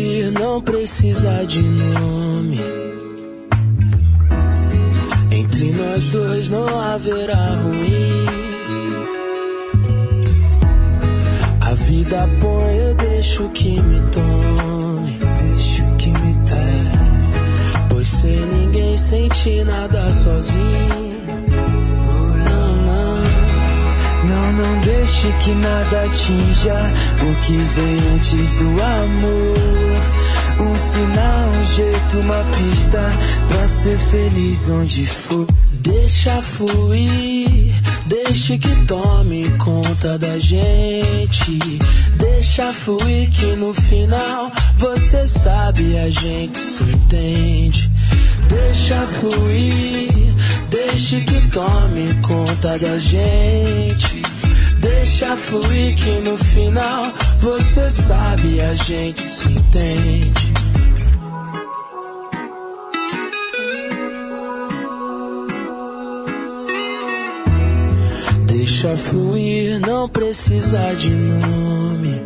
fluir, não precisa de nome. Entre nós dois não haverá ruim. A vida põe, eu deixo que me tome. Deixo que me tome. Pois sem ninguém senti nada sozinho. Não deixe que nada atinja o que vem antes do amor. Um sinal, um jeito, uma pista pra ser feliz onde for. Deixa fluir, deixe que tome conta da gente. Deixa fluir que no final, você sabe, a gente se entende. Deixa fluir, deixe que tome conta da gente. Deixa fluir que no final, você sabe, a gente se entende. Deixa fluir, não precisa de nome.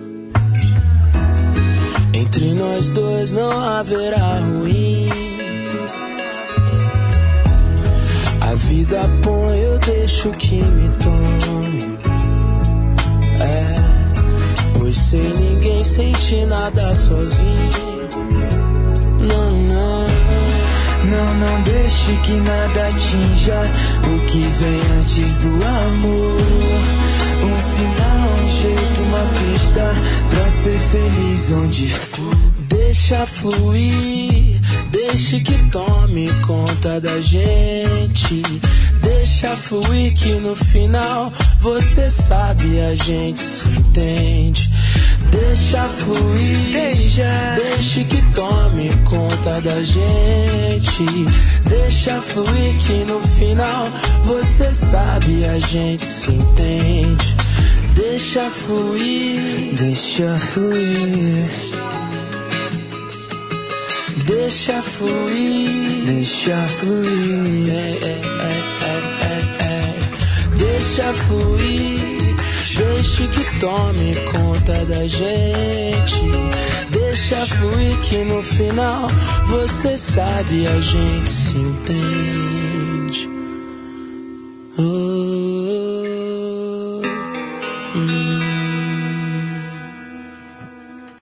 Entre nós dois não haverá ruim. A vida põe, eu deixo que me tome. Pois sem ninguém senti nada sozinho. Não deixe que nada atinja o que vem antes do amor. Um sinal, um jeito, uma pista pra ser feliz onde for. Deixa fluir, deixe que tome conta da gente. Deixa fluir que no final, você sabe, a gente se entende. Deixa fluir, deixe que tome conta da gente. Deixa fluir que no final, você sabe, a gente se entende. Deixa fluir, deixa fluir. Deixa fluir, deixa fluir. Deixa fluir, deixe que tome conta da gente. Deixa fluir que no final, você sabe, a gente se entende. Oh.